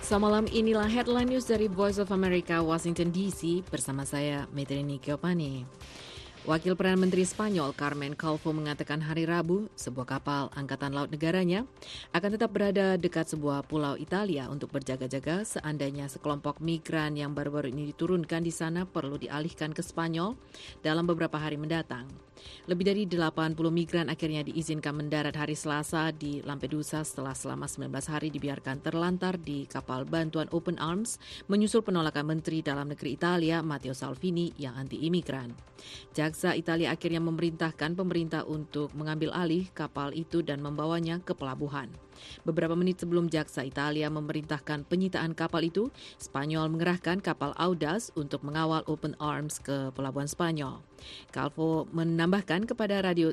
Selamat malam, inilah headline news dari Voice of America, Washington DC, bersama saya, Metrini Kiopani. Wakil Perdana Menteri Spanyol Carmen Calvo mengatakan hari Rabu sebuah kapal angkatan laut negaranya akan tetap berada dekat sebuah pulau Italia untuk berjaga-jaga seandainya sekelompok migran yang baru-baru ini diturunkan di sana perlu dialihkan ke Spanyol dalam beberapa hari mendatang. Lebih dari 80 migran akhirnya diizinkan mendarat hari Selasa di Lampedusa setelah selama 19 hari dibiarkan terlantar di kapal bantuan Open Arms menyusul penolakan Menteri Dalam Negeri Italia Matteo Salvini yang anti-imigran. Jaksa Italia akhirnya memerintahkan pemerintah untuk mengambil alih kapal itu dan membawanya ke pelabuhan. Beberapa menit sebelum jaksa Italia memerintahkan penyitaan kapal itu, Spanyol mengerahkan kapal Audas untuk mengawal Open Arms ke pelabuhan Spanyol. Calvo menambahkan kepada radio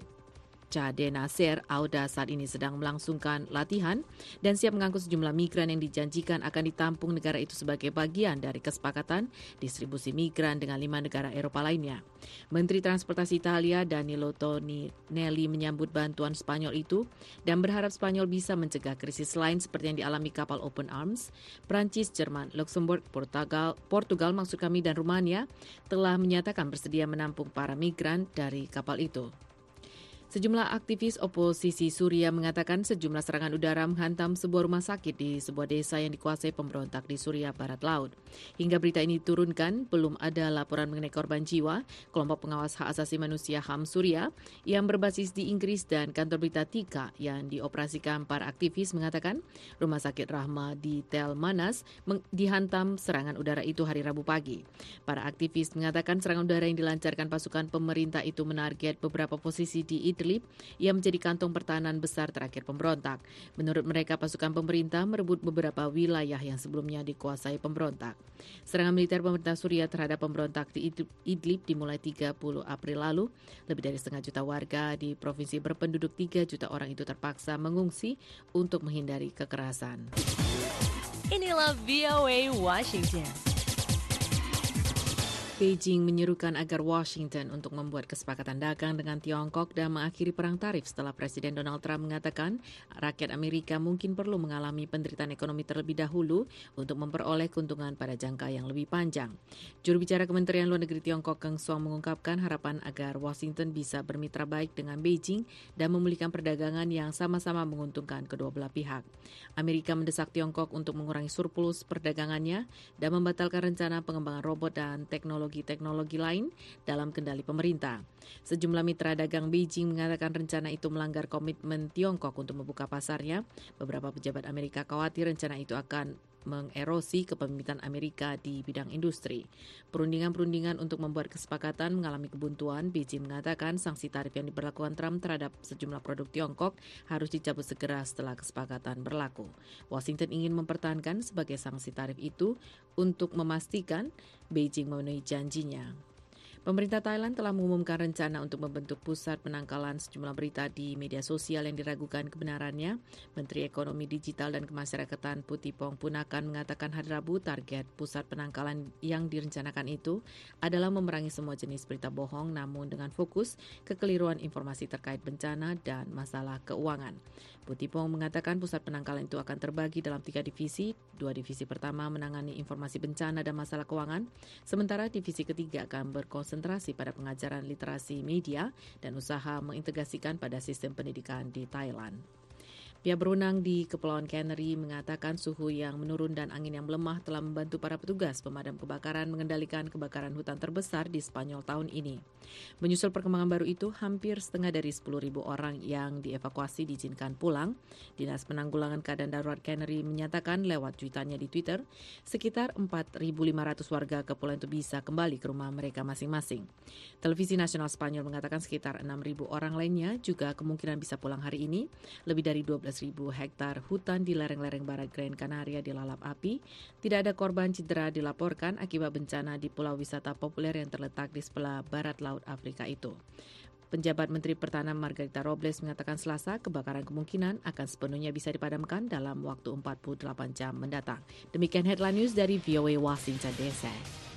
Cadena Ser, Audas saat ini sedang melangsungkan latihan dan siap mengangkut sejumlah migran yang dijanjikan akan ditampung negara itu sebagai bagian dari kesepakatan distribusi migran dengan 5 negara Eropa lainnya. Menteri Transportasi Italia Danilo Toninelli menyambut bantuan Spanyol itu dan berharap Spanyol bisa mencegah krisis lain seperti yang dialami kapal Open Arms. Prancis, Jerman, Luxembourg, Portugal dan Rumania telah menyatakan bersedia menampung para migran dari kapal itu. Sejumlah aktivis oposisi Suriah mengatakan sejumlah serangan udara menghantam sebuah rumah sakit di sebuah desa yang dikuasai pemberontak di Suriah Barat Laut. Hingga berita ini diturunkan, belum ada laporan mengenai korban jiwa. Kelompok pengawas hak asasi manusia HAM Suriah yang berbasis di Inggris dan kantor berita Tika yang dioperasikan para aktivis mengatakan rumah sakit Rahma di Tel Manas dihantam serangan udara itu hari Rabu pagi. Para aktivis mengatakan serangan udara yang dilancarkan pasukan pemerintah itu menarget beberapa posisi di Idlib yang menjadi kantong pertahanan besar terakhir pemberontak. Menurut mereka, pasukan pemerintah merebut beberapa wilayah yang sebelumnya dikuasai pemberontak. Serangan militer pemerintah Suriah terhadap pemberontak di Idlib dimulai 30 April lalu. Lebih dari setengah juta warga di provinsi berpenduduk 3 juta orang itu terpaksa mengungsi untuk menghindari kekerasan. Inilah VOA Washington. Beijing menyerukan agar Washington untuk membuat kesepakatan dagang dengan Tiongkok dan mengakhiri perang tarif setelah Presiden Donald Trump mengatakan rakyat Amerika mungkin perlu mengalami penderitaan ekonomi terlebih dahulu untuk memperoleh keuntungan pada jangka yang lebih panjang. Juru bicara Kementerian Luar Negeri Tiongkok Geng Shuang mengungkapkan harapan agar Washington bisa bermitra baik dengan Beijing dan memulihkan perdagangan yang sama-sama menguntungkan kedua belah pihak. Amerika mendesak Tiongkok untuk mengurangi surplus perdagangannya dan membatalkan rencana pengembangan robot dan teknologi lain dalam kendali pemerintah. Sejumlah mitra dagang Beijing mengatakan rencana itu melanggar komitmen Tiongkok untuk membuka pasarnya. Beberapa pejabat Amerika khawatir rencana itu akan mengerosi kepemimpinan Amerika di bidang industri. Perundingan untuk membuat kesepakatan mengalami kebuntuan. Beijing mengatakan sanksi tarif yang diberlakukan Trump terhadap sejumlah produk Tiongkok harus dicabut segera setelah kesepakatan berlaku. Washington ingin mempertahankan sebagai sanksi tarif itu untuk memastikan Beijing memenuhi janjinya. Pemerintah Thailand telah mengumumkan rencana untuk membentuk pusat penangkalan sejumlah berita di media sosial yang diragukan kebenarannya. Menteri Ekonomi Digital dan Kemasyarakatan Putipong Punakan mengatakan hari Rabu target pusat penangkalan yang direncanakan itu adalah memerangi semua jenis berita bohong namun dengan fokus kekeliruan informasi terkait bencana dan masalah keuangan. Putipong mengatakan pusat penangkalan itu akan terbagi dalam 3 divisi. 2 divisi pertama menangani informasi bencana dan masalah keuangan, sementara divisi ketiga akan berkonsentrasi pada pengajaran literasi media dan usaha mengintegrasikan pada sistem pendidikan di Thailand. Pihak berwenang di Kepulauan Canary mengatakan suhu yang menurun dan angin yang melemah telah membantu para petugas pemadam kebakaran mengendalikan kebakaran hutan terbesar di Spanyol tahun ini. Menyusul perkembangan baru itu, hampir setengah dari 10.000 orang yang dievakuasi diizinkan pulang. Dinas Penanggulangan Keadaan Darurat Canary menyatakan lewat cuitannya di Twitter, sekitar 4.500 warga kepulauan itu bisa kembali ke rumah mereka masing-masing. Televisi Nasional Spanyol mengatakan sekitar 6.000 orang lainnya juga kemungkinan bisa pulang hari ini. Lebih dari 12.000 hektar hutan di lereng-lereng barat Gran Canaria dilalap api. Tidak ada korban cedera dilaporkan akibat bencana di pulau wisata populer yang terletak di sebelah barat Laut Afrika itu. Penjabat Menteri Pertahanan Margarita Robles mengatakan Selasa kebakaran kemungkinan akan sepenuhnya bisa dipadamkan dalam waktu 48 jam mendatang. Demikian headline news dari VOA Washington DC.